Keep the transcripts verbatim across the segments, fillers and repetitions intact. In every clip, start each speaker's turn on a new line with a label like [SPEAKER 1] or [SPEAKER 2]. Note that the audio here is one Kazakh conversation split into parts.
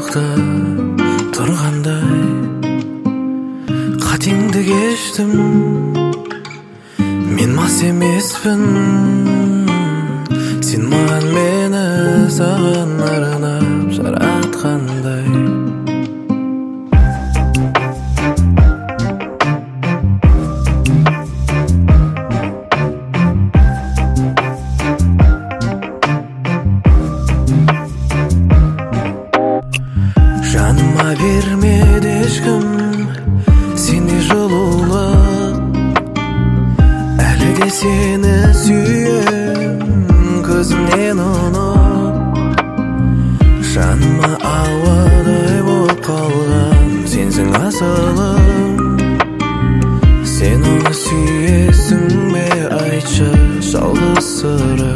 [SPEAKER 1] тоқтап тұрғандай қатеңді кештім мен мас емеспін сен маған мені саған арнап жаратқандай жаныма бермеді ешкім сендей жылулық әлі де сені сүйем көзімнен ұнып жаныма ауадай болып қалған сенсің асылым сен оны сүйесің бе айтшы жалғыз сыры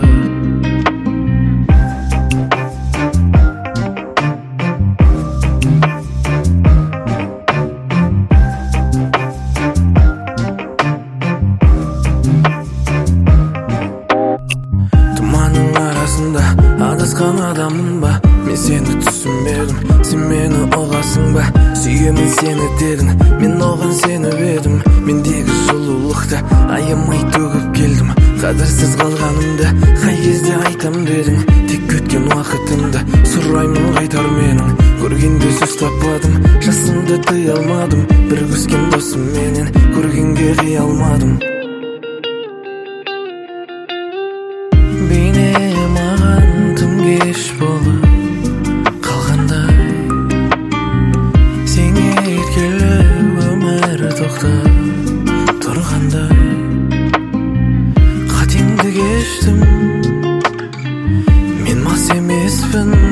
[SPEAKER 1] адасқан адаммын ба мен сені түсінбедім сен мені ұғасың ба сүйемін сені дедің мен оған сеніп едім мендегі жылулықты аямай төгіп келдім қадірсіз қалғанымды қай кезде айтам дедің тек өткен уақытымды сұраймын қайтар менің көргенде сөз таппадым жасымды тыя алмадым бір күскен досым менен көргенге қия алмадым бейне маған тым кеш болып қалғандай сен кеткелі өмір тоқтап тұрғандай қатеңді кештім мен мас емеспін